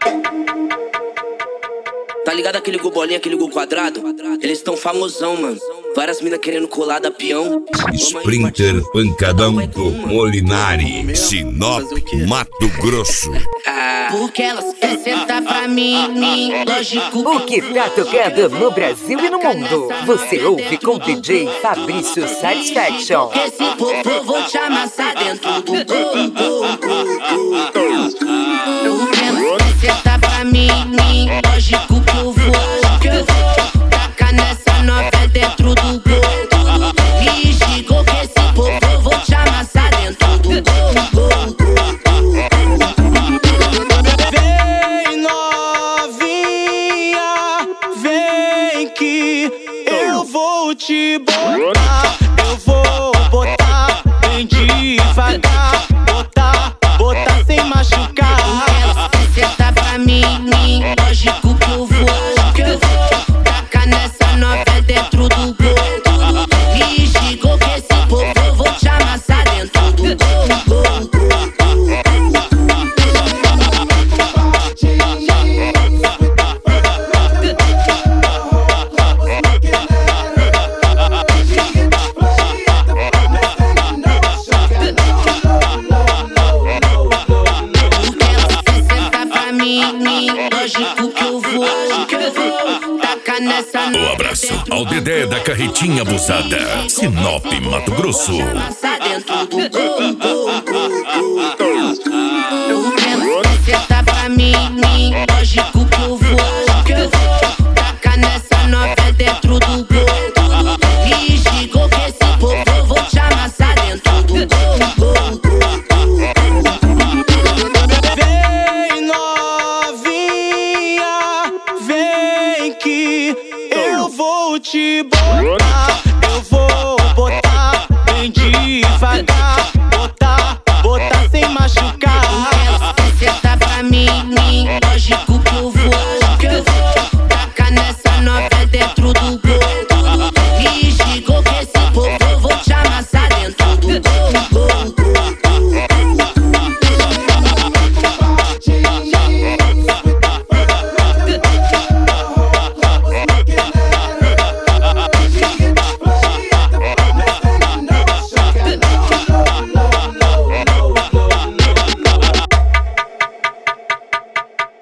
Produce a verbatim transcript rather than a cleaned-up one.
Tá ligado aquele gol bolinha, aquele gol quadrado? Eles tão famosão, mano. Várias minas querendo colar da peão. Sprinter Pancadão do Molinari, Sinop, Mato Grosso. Ah, porque elas querem sentar pra mim, mim, lógico. O que tá tocando no Brasil e no mundo? Você ouve com D J Fabrício Satisfaction. Esse popô vou te amassar dentro do gol, gol, gol, gol. Porque elas querem sentar pra mim, mim, lógico que eu vou, que eu vou. Tacar nessa nova dentro do gol. Me esticou que esse popô vou te amassar dentro do gol, gol, gol. Vem novinha, vem que eu vou te botar. Eu vou botar bem devagar. Botar, botar sem machucar. Senta pra mim, mim, lógico que eu vou, que eu vou. Tacar nessa nova dentro do gol. Me esticou que esse popô vou te amassar dentro do gol, gol, gol. Lógico que eu vou, que eu vou tacar nessa. Um abraço ao Dedé da Carretinha Abusada, Sinop, Mato Grosso. Dentro do gol, gol, gol, gol. Eu quero sentar pra mim, mim, lógico que eu vou, que eu vou tacar nessa nova dentro do gol. Me esticou que esse popô vou te amassar dentro do gol, gol, gol. Eu vou te botar, eu vou botar bem devagar.